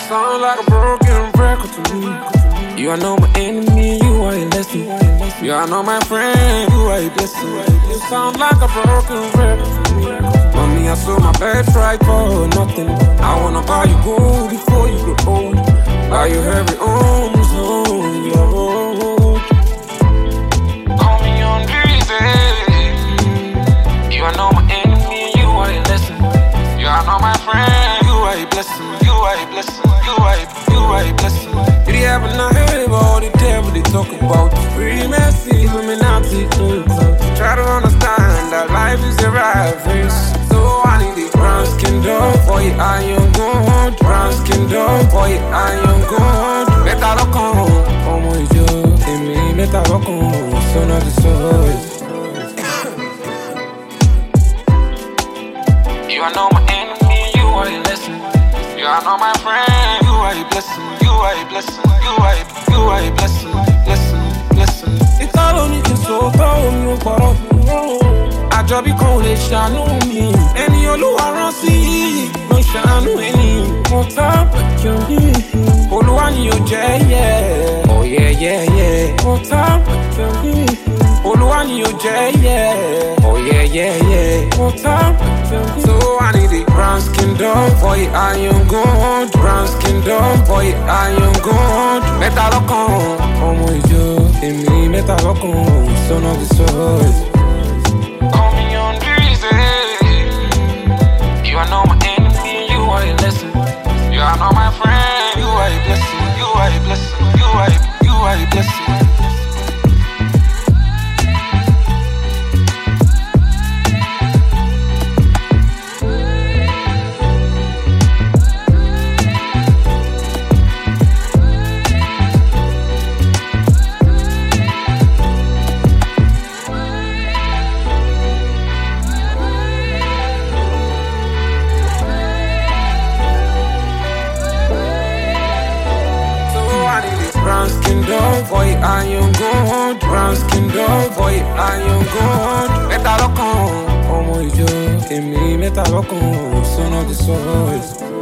sound like a broken record to me. You are not my enemy, you are a lesson. You are not my friend, you are a blessing. You sound like a broken record to me. Mommy, I sold my birthright for nothing. I wanna buy you gold before you grow old. Buy you every home's on your road. Call me on easy. You are not my enemy, you are a lesson. You are not my friend, you are a blessing. You are a blessing, you are a blessing. Did you ever not heard about the devil they talk about? Pretty messy, Illuminati, try to understand that life is a rat race. So I need a brown skin dog for your iron gold. Brown skin dog for your iron gold. Better look on, oh my God, me better look on, son of the soul. You are not my enemy, you are a lesson. You are not my friend, you are a blessing. You are a blessing, you are a blessing, blessing. It's all on you, so tell me about àjọbí kan ò lè ṣàánú mi. Ẹni Olúwa rán sí ló ṣàánú ẹni. Mo tá pẹ̀jọ ní Olúwa ni ò jẹ́ yẹ. Oh yeah, yeah, yeah. Mo tá pẹ̀jọ ní Olúwa ni ò jẹ́ yẹ. Oh yeah, yeah, yeah. Mo tá pẹ̀jọ ní. So I need a brown skin dog for your iron gold. Brown skin dog for your iron gold. Mẹ́ta lọ́kàn ọmọ ìjọ èmi mẹ́ta lọ́kàn son of the soul. You are not my enemy, you are a lesson. You are not my friend, you are a blessing. You are a blessing, you are a blessing. Brown skin dog for your iron gold. Brown skin dog for your iron gold. Mẹ́ta lọ́kàn ọmọ ìjọ èmi mẹ́ta lọ́kàn son of the soul.